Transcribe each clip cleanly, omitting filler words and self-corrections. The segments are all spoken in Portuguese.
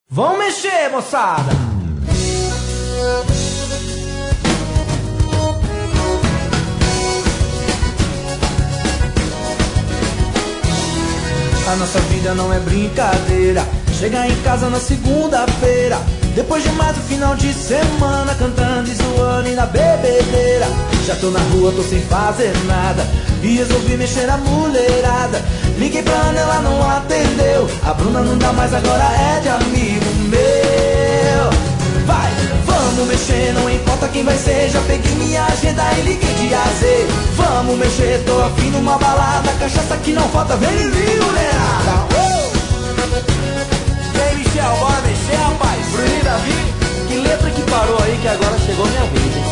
Vão mexer, moçada! A nossa vida não é brincadeira. Chegar em casa na segunda-feira, depois de mais um final de semana, cantando e zoando e na bebedeira. Já tô na rua, tô sem fazer nada e resolvi mexer na mulherada. Liguei pra Ana, ela não atendeu. A Bruna não dá mais, agora é de amigo meu. Vai, vamos mexer, não importa quem vai ser. Já peguei minha agenda e liguei de A a Z. Vamos mexer, tô afim de uma balada. Cachaça que não falta, vem em mim, mulherada. E aí, Michel, bora mexer, rapaz? Bruninho, Davi, que letra que parou aí que agora chegou minha vez, hein?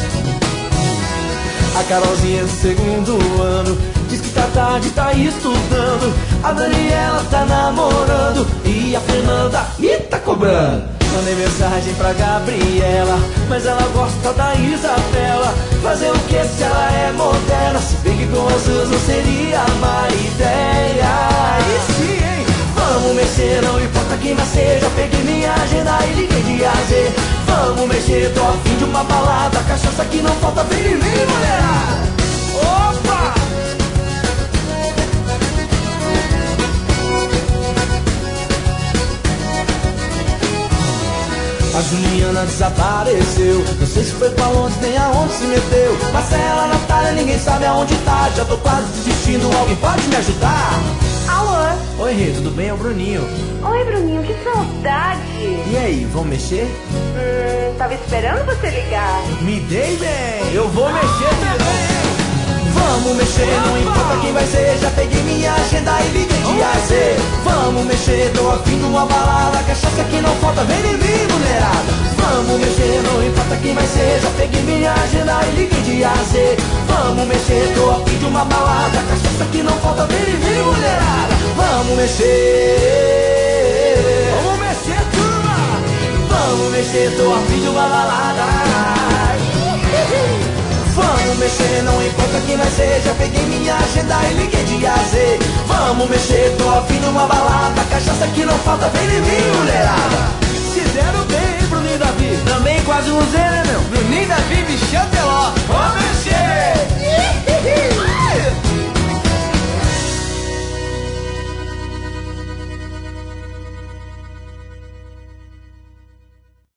A Carolzinha do segundo ano diz que tá tarde, tá estudando. A Daniela tá namorando e a Fernanda tá cobrando. Mandei mensagem pra Gabriela, mas ela gosta da Isabela. Fazer o que se ela é moderna? Se bem que com as duas não seria má ideia. Aí sim, hein? Vamos mexer, não importa quem vai ser. Já peguei minha agenda e liguei de A a Z. Vamos mexer, tô a fim de uma balada. Cachaça que não falta, vem em mim, mulherada. Opa! A Juliana desapareceu, não sei se foi pra onde, nem aonde se meteu. Marcela, Natália, ninguém sabe aonde tá. Já tô quase desistindo, alguém pode me ajudar? Alô? Oi, Rê, tudo bem? É o Bruninho. Oi, Bruninho, que saudade. E aí, vamos mexer? Tava esperando você ligar. Me dei bem, eu vou mexer também. Vamos mexer, não importa quem vai ser. Já peguei minha agenda e liguei de A a Z. Vamos mexer, tô a fim de uma balada. Cachaça que não falta, vem em mim, mulherada. Vamos mexer, não importa quem vai ser. Já peguei minha agenda e liguei de A a Z. Vamos mexer, tô a fim de uma balada. Cachaça que não falta, vem em mim, mulherada. Vamos mexer. Vamos mexer, turma. Vamos mexer, tô a fim de uma balada. Vamos mexer, não importa quem vai ser. Já peguei minha agenda e liguei de A a Z. Vamos mexer, tô a fim de uma balada. Cachaça que não falta, vem em mim, mulherada. Se deram bem, hein, Bruninho e Davi? Também quase usei, né, meu? Bruninho e Davi, Michel